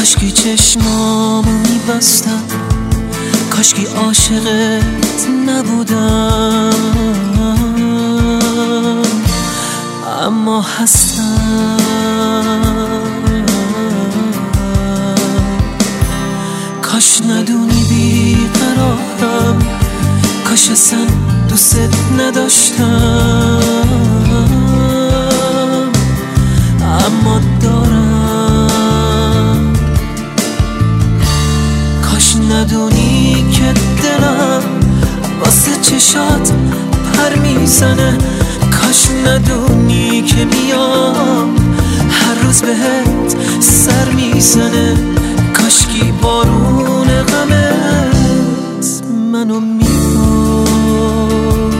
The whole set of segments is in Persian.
کاشکی چشمامو میبستم، کاشکی عاشقت نبودم، اما هستم. کاش ندونی بیقرارم، کاش اصلا دوست نداشتم، اما دارم. کاش ندونی که دلم واسه چشات پر میزنه، کاش ندونی که میام هر روز بهت سر میزنه، کاشکی بارون غمت منو میبارد.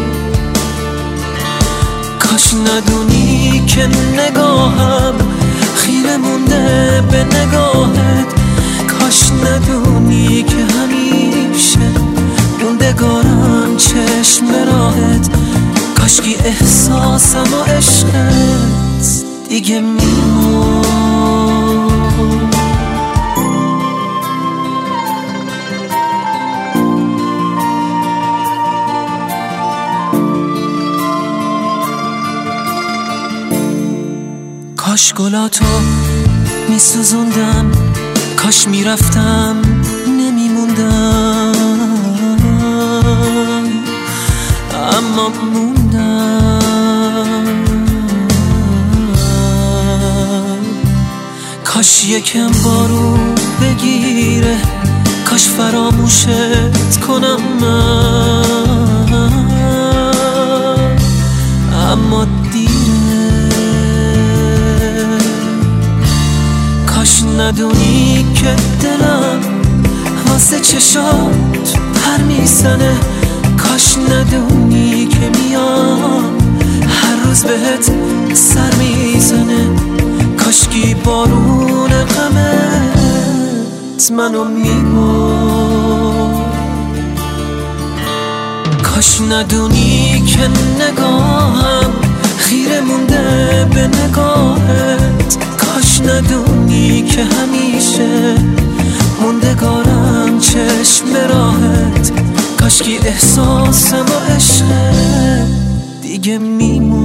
کاش ندونی که نگاهم خیره مونده به نگاهت، کاش ندونی که همیشه موندگارم چشم راهت، کاشکی احساسم و عشقت دیگه میمون. کاش گلاتو میسوزوندم، کاش میرفتم نمیموندم، اما موندم. کاش یکم بارون بگیره، کاش فراموشت کنم من، اما کاش ندونی که دلم واسه چشات پر میزنه، کاش ندونی که میام هر روز بهت سر میزنه، کاشکی بارون غمت منو میبرد. کاش ندونی که نگاهم خیره مونده به نگاهت، کاش ندونی که همیشه موندگارم چشم راهت، کاشکی احساسم و عشقت دیگه میمون.